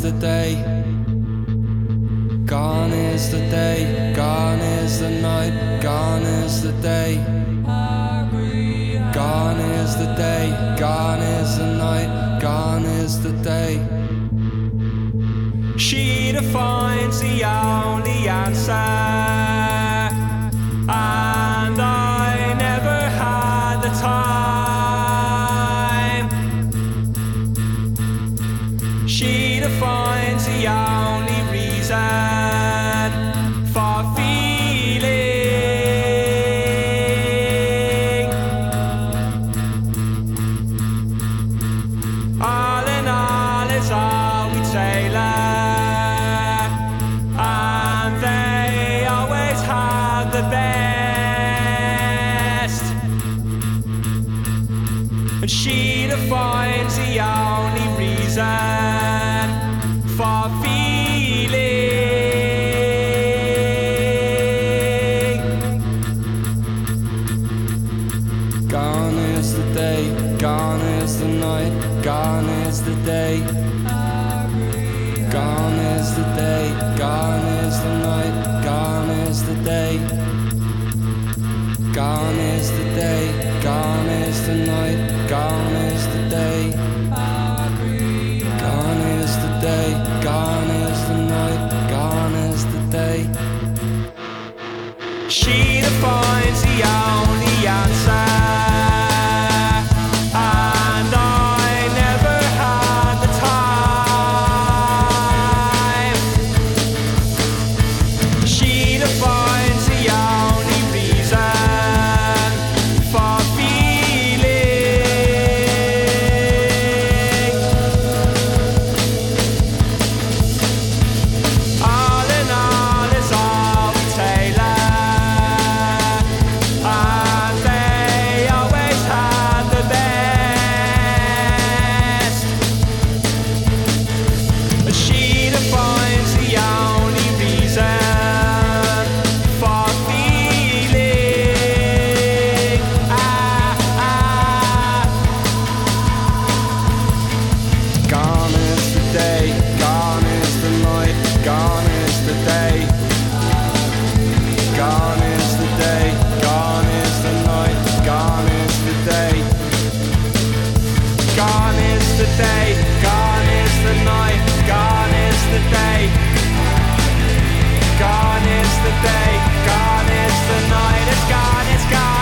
the day. Gone is the day, gone is the night, gone is the day. Gone is the day, gone is the night, gone is the day. She defines the only answer, and I never had the time. She defines the only reason for feeling. All in all, it's all we tailor, and they always have the best. And she defines the only reason for feeling. Gone is the day, gone is the night, gone is the day. Gone is the day, gone is the night, gone is the day. Gone is the day, gone is the night, gone is the day. Gone is the day, gone is the night, gone is the day. She defines the only answer, and I never had the time. She defines the only reason for feeling. All in all, it's all we tailor, and they always had the best. She defines the only reason for feeling. Gone is the day, gone is the night, gone is the day. Gone is the day, gone is the night, gone is the day. Gone is the day, gone is the night, gone is the day. Gone is the day, gone is the night, it's gone, it's gone.